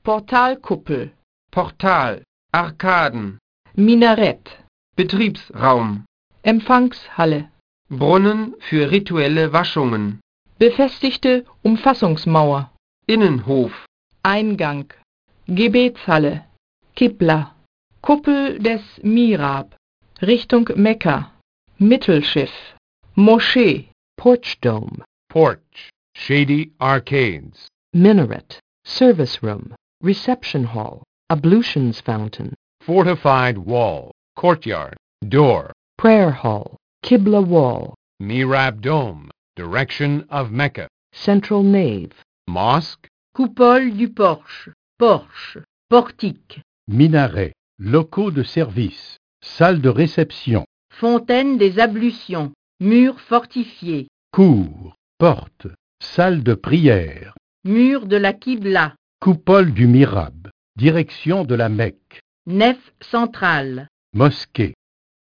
Portalkuppel, Portal, Arkaden, Minarett, Betriebsraum, Empfangshalle, Brunnen für rituelle Waschungen, befestigte Umfassungsmauer, Innenhof, Eingang, Gebetshalle, Qibla, Kuppel des Mihrab, Richtung Mekka, Mittelschiff, Moschee, Porch dome, Porch, shady arcades. minaret, service room, reception hall, ablutions fountain, Fortified wall, courtyard, door. prayer hall, Qibla wall, Mihrab dome, direction of Mecca. central nave, Mosque, Coupole du porche, porche, portique, Minaret, locaux de service, salle de réception, fontaine des ablutions, mur fortifié, cour, porte, salle de prière, mur de la Qibla, coupole du Mihrab, direction de la Mecque, nef centrale. mosquée.